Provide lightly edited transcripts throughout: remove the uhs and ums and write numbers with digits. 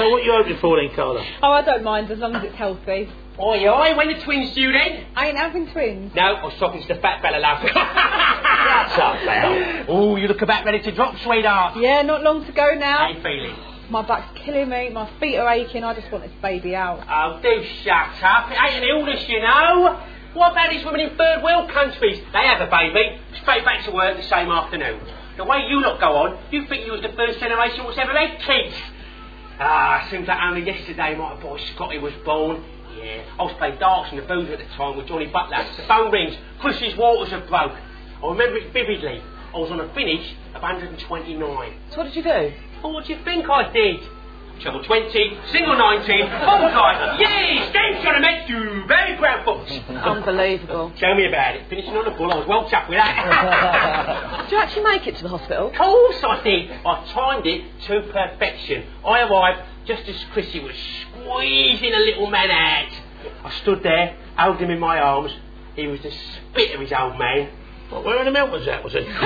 So what are you hoping for then, Carla? Oh, I don't mind as long as it's healthy. Oi, oi, when the twins due then? I ain't having twins. No, I was talking to the fat fella, love. Shut up, Belle. Oh, you look about ready to drop, sweetheart. Yeah, not long to go now. How you feeling? My back's killing me, my feet are aching, I just want this baby out. Oh, do shut up. It ain't an illness, you know. What about these women in third world countries? They have a baby, straight back to work the same afternoon. The way you lot go on, you think you was the first generation what's ever had kids. Seems like only yesterday my boy Scotty was born. Yeah, I was playing darts in the booth at the time with Johnny Butler. The phone rings, Chris's waters have broke. I remember it vividly. I was on a finish of 129. So what did you do? Oh, what do you think I did? Treble 20, single 19, full time. Yay! Thanks, John, I met you. Very proud folks. Unbelievable. Tell me about it. Finishing on the ball, I was well chuffed with that. Did you actually make it to the hospital? Of course I did. I timed it to perfection. I arrived just as Chrissy was squeezing a little man out. I stood there, held him in my arms. He was the spit of his old man. What, where in the milk was that, was it? Shut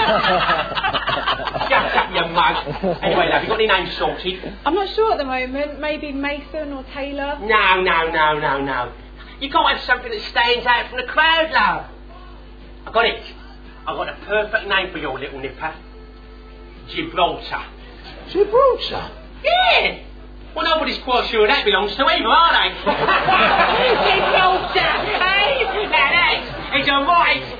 up, you mug. Anyway, love, you got any names sorted? I'm not sure at the moment. Maybe Mason or Taylor? No. You got to have something that stands out from the crowd, love. I got it. I got a perfect name for your little nipper. Gibraltar. Gibraltar? Yeah. Well, nobody's quite sure that belongs to him, are they? Gibraltar, hey? Now that's, it's a right